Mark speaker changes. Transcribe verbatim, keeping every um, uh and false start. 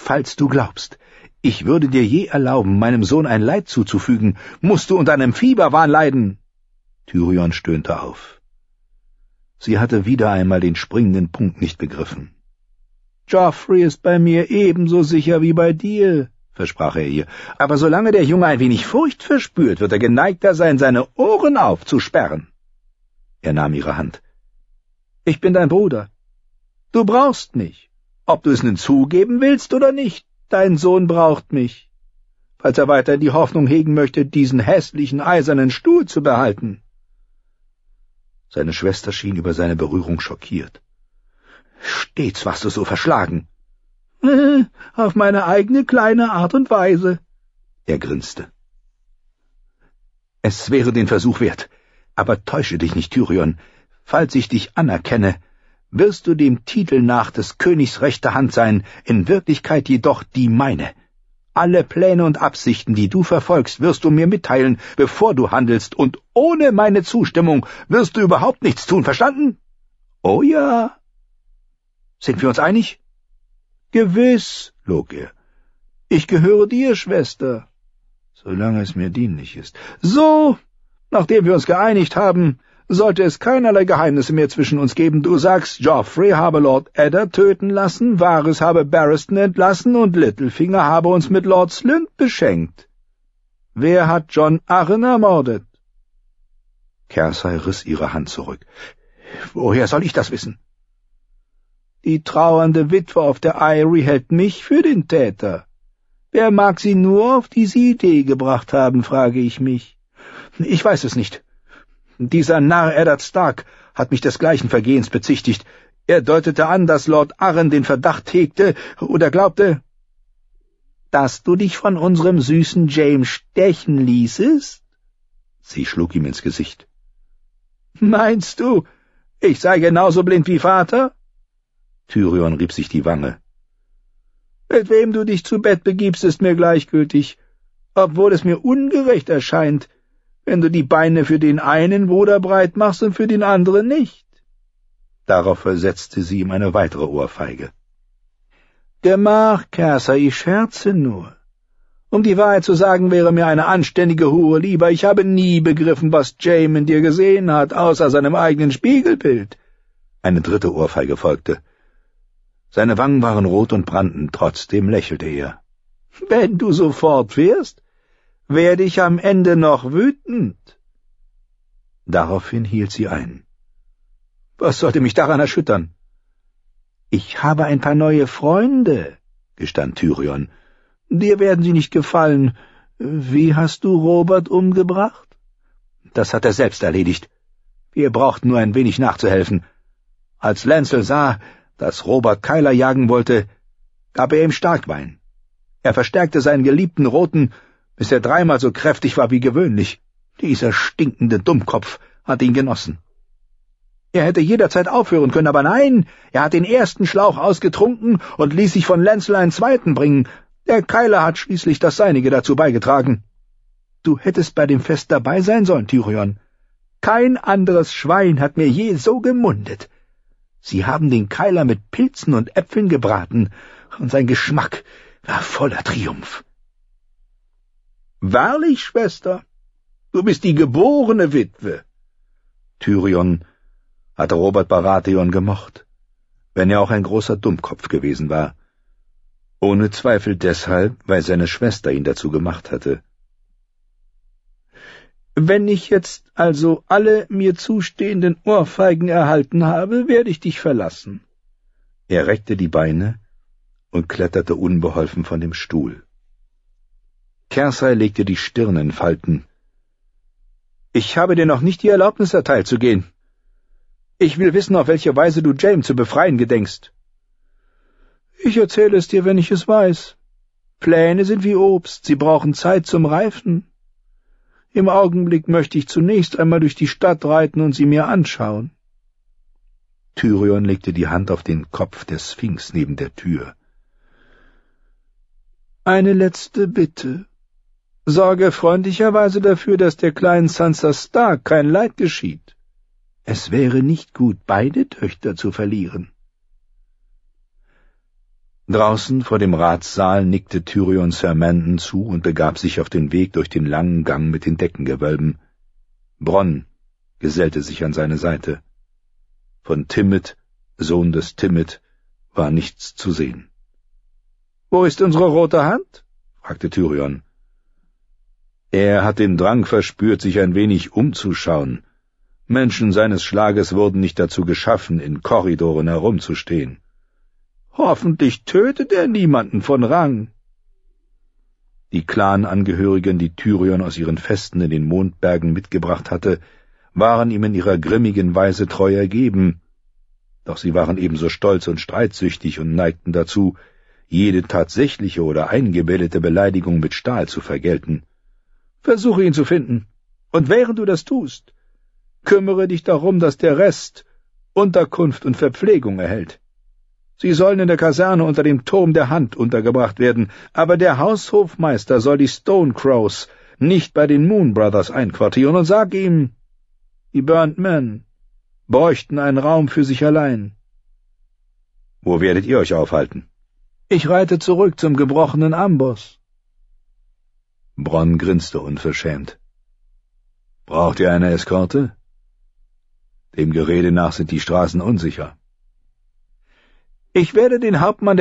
Speaker 1: falls du glaubst, ich würde dir je erlauben, meinem Sohn ein Leid zuzufügen, musst du unter einem Fieberwahn leiden.« Tyrion stöhnte auf. Sie hatte wieder einmal den springenden Punkt nicht begriffen. »Joffrey ist bei mir ebenso sicher wie bei dir«, versprach er ihr, »aber solange der Junge ein wenig Furcht verspürt, wird er geneigter sein, seine Ohren aufzusperren.« Er nahm ihre Hand. »Ich bin dein Bruder. Du brauchst mich, ob du es nun zugeben willst oder nicht. Dein Sohn braucht mich, falls er weiter die Hoffnung hegen möchte, diesen hässlichen eisernen Stuhl zu behalten.« Seine Schwester schien über seine Berührung schockiert. »Stets warst du so verschlagen.« Äh, »auf meine eigene kleine Art und Weise.« Er grinste. »Es wäre den Versuch wert, aber täusche dich nicht, Tyrion. Falls ich dich anerkenne, wirst du dem Titel nach des Königs rechte Hand sein, in Wirklichkeit jedoch die meine. Alle Pläne und Absichten, die du verfolgst, wirst du mir mitteilen, bevor du handelst, und ohne meine Zustimmung wirst du überhaupt nichts tun, verstanden?« »Oh ja.« »Sind wir uns einig?« »Gewiss«, log er. »Ich gehöre dir, Schwester, solange es mir dienlich ist. So, nachdem wir uns geeinigt haben, sollte es keinerlei Geheimnisse mehr zwischen uns geben. Du sagst, Joffrey habe Lord Eddard töten lassen, Varys habe Barristan entlassen und Littlefinger habe uns mit Lord Slynt beschenkt. Wer hat Jon Arryn ermordet?« Cersei riss ihre Hand zurück. »Woher soll ich das wissen?« »Die trauernde Witwe auf der Eyrie hält mich für den Täter. Wer mag sie nur auf diese Idee gebracht haben, frage ich mich. Ich weiß es nicht. Dieser Narr Eddard Stark hat mich des gleichen Vergehens bezichtigt. Er deutete an, dass Lord Arryn den Verdacht hegte oder glaubte, dass du dich von unserem süßen Jaime stechen ließest?« Sie schlug ihm ins Gesicht. »Meinst du, ich sei genauso blind wie Vater?« Tyrion rieb sich die Wange. »Mit wem du dich zu Bett begibst, ist mir gleichgültig, obwohl es mir ungerecht erscheint, wenn du die Beine für den einen Bruder breit machst und für den anderen nicht.« Darauf versetzte sie ihm eine weitere Ohrfeige. »Gemach, Cersei, ich scherze nur. Um die Wahrheit zu sagen, wäre mir eine anständige Hure lieber. Ich habe nie begriffen, was Jaime in dir gesehen hat, außer seinem eigenen Spiegelbild.« Eine dritte Ohrfeige folgte. Seine Wangen waren rot und brannten, trotzdem lächelte er. »Wenn du so fortfährst, werde ich am Ende noch wütend.« Daraufhin hielt sie ein. »Was sollte mich daran erschüttern?« »Ich habe ein paar neue Freunde«, gestand Tyrion. »Dir werden sie nicht gefallen. Wie hast du Robert umgebracht?« »Das hat er selbst erledigt. Wir brauchten nur ein wenig nachzuhelfen. Als Lancel sah, dass Robert Keiler jagen wollte, gab er ihm Starkwein. Er verstärkte seinen geliebten Roten, bis er dreimal so kräftig war wie gewöhnlich. Dieser stinkende Dummkopf hat ihn genossen. Er hätte jederzeit aufhören können, aber nein, er hat den ersten Schlauch ausgetrunken und ließ sich von Lancel einen zweiten bringen. Der Keiler hat schließlich das Seinige dazu beigetragen. Du hättest bei dem Fest dabei sein sollen, Tyrion. Kein anderes Schwein hat mir je so gemundet. Sie haben den Keiler mit Pilzen und Äpfeln gebraten, und sein Geschmack war voller Triumph.« »Wahrlich, Schwester, du bist die geborene Witwe.« Tyrion hatte Robert Baratheon gemocht, wenn er auch ein großer Dummkopf gewesen war. Ohne Zweifel deshalb, weil seine Schwester ihn dazu gemacht hatte. »Wenn ich jetzt also alle mir zustehenden Ohrfeigen erhalten habe, werde ich dich verlassen.« Er reckte die Beine und kletterte unbeholfen von dem Stuhl. Cersei legte die Stirn in Falten. »Ich habe dir noch nicht die Erlaubnis erteilt zu gehen. Ich will wissen, auf welche Weise du Jaime zu befreien gedenkst.« »Ich erzähle es dir, wenn ich es weiß. Pläne sind wie Obst, sie brauchen Zeit zum Reifen. Im Augenblick möchte ich zunächst einmal durch die Stadt reiten und sie mir anschauen.« Tyrion legte die Hand auf den Kopf der Sphinx neben der Tür. »Eine letzte Bitte. Sorge freundlicherweise dafür, dass der kleinen Sansa Stark kein Leid geschieht. Es wäre nicht gut, beide Töchter zu verlieren.« Draußen vor dem Ratssaal nickte Tyrion Sir Mandon zu und begab sich auf den Weg durch den langen Gang mit den Deckengewölben. Bronn gesellte sich an seine Seite. Von Timett, Sohn des Timett, war nichts zu sehen. »Wo ist unsere rote Hand?« fragte Tyrion. Er hat den Drang verspürt, sich ein wenig umzuschauen. Menschen seines Schlages wurden nicht dazu geschaffen, in Korridoren herumzustehen. »Hoffentlich tötet er niemanden von Rang.« Die Clanangehörigen, die Tyrion aus ihren Festen in den Mondbergen mitgebracht hatte, waren ihm in ihrer grimmigen Weise treu ergeben, doch sie waren ebenso stolz und streitsüchtig und neigten dazu, jede tatsächliche oder eingebildete Beleidigung mit Stahl zu vergelten. »Versuche ihn zu finden, und während du das tust, kümmere dich darum, dass der Rest Unterkunft und Verpflegung erhält. Sie sollen in der Kaserne unter dem Turm der Hand untergebracht werden, aber der Haushofmeister soll die Stonecrows nicht bei den Moon Brothers einquartieren, und sag ihm, die Burnt Men bräuchten einen Raum für sich allein.« »Wo werdet ihr euch aufhalten?« »Ich reite zurück zum gebrochenen Amboss.« Bronn grinste unverschämt. »Braucht ihr eine Eskorte?« »Dem Gerede nach sind die Straßen unsicher.« »Ich werde den Hauptmann